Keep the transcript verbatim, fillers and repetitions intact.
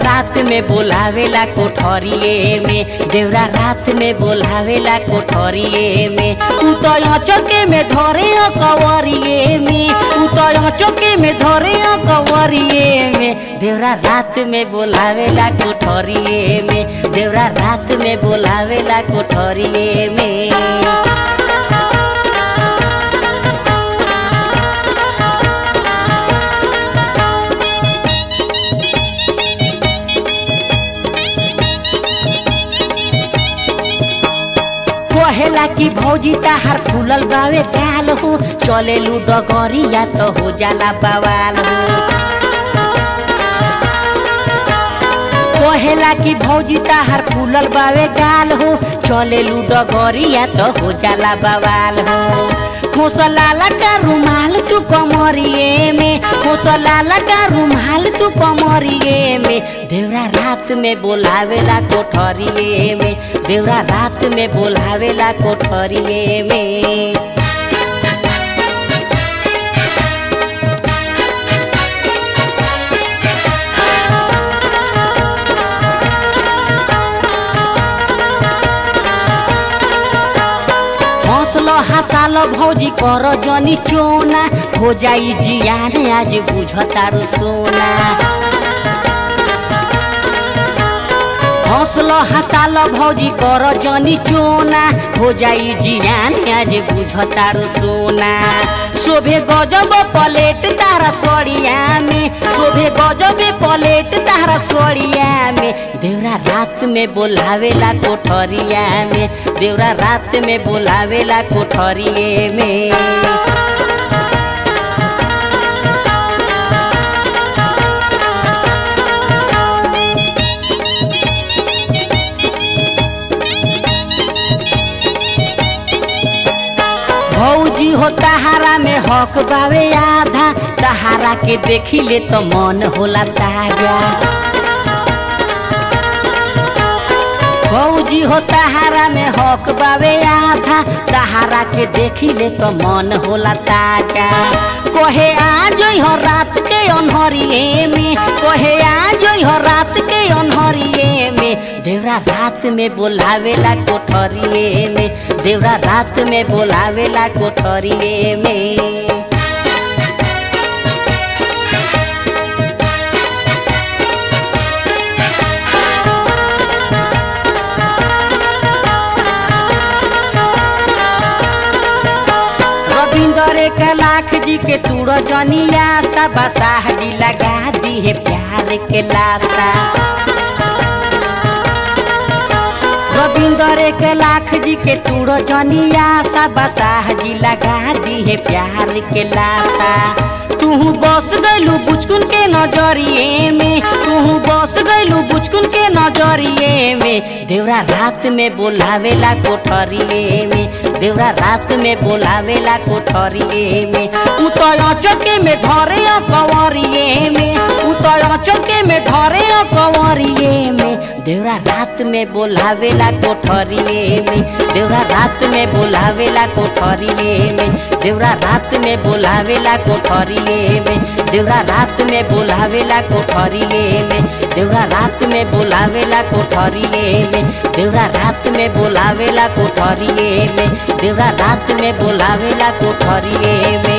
रात में बोलावेला कोठरिए में, देवरा रात में बोलावेला कोठरिए में। उ तो चौके में धरे कवरिए में, उ तो चौके में धरे कवरिए में। देवरा रात में बोलावेला कोठरिए में, देवरा रात में बोलावेला कोठरिए में। कहेला कि भौजी ताहार फूलल बावे गाल हो, चले लू डगरिया तो हो जाला बवाल हो। कहेला कि भौजी ताहार फूलल बावे गाल हो, चले लू डगरिया तो हो जाला बवाल हो। खोसलाला का रुमाल तू कमरिए में, खोसलाला का रुमाल तू कमरिए में। देवरा रात में बोलावेला कोठरिए में, देवरा रात में बोलावेला कोठरिए में। हंसलो हंसालो भौजी कर जनी चोना, हो जाई जियान आज बुझतारू सोना। हंसलो हंसालो भौजी कर जनी चोना, हो जाई जियान आज बुझतारू सोना। शोभे गजब पलेट तारा सड़िया में, शोभे गजब पलेट तारा सड़िया में। देवरा रात में बोलावेला कोठरिया में, देवरा रात में बोलावेला कोठरिए में। भौजी हो तहारा में हक बावे आधा, तहारा के देखी ले तो मन होला ताजा। भौजी हो तहारा में हक बावे आधा, तहारा के देखी ले तो मन होला ताजा। कहे आ जोई हो रात के अनहरिए में, कहे आ जोई हो रात के अनहरिए में। देवरा रात में बोलावेला कोठरिए में, देवरा रात में बोलावेला कोठरिए में। रविंदर के लाख जी के तूड़ जनिया सा, बसाह जी लगा दी है प्यार के लाशा। रविंदर के लाख जी के तूड़ जनिया सा, बसाह जी लगा दी है प्यार के लाशा। तू बस गइलू बुचकुन के नजरिए में, तू बस गइलू बुचकुन के नजरिए में। देवरा रात में बोलावेला कोठरिए में, देवरा रात में बोलावेला कोठरिए में। उ तो चौके में धरे कवरिए में, उ तो चौके में धरे कवरिए में। देवरा रात में बोलावेला कोठरिए में, देवरा रात में बोलावेला कोठरिए में, देवरा रात में बोलावेला कोठरिए में, देवरा रात में बोलावेला कोठरिए में, देवरा रात में बोलावेला कोठरिए में, देवरा रात में बोलावेला कोठरिए में, देवरा रात में बोलावेला कोठरिए में।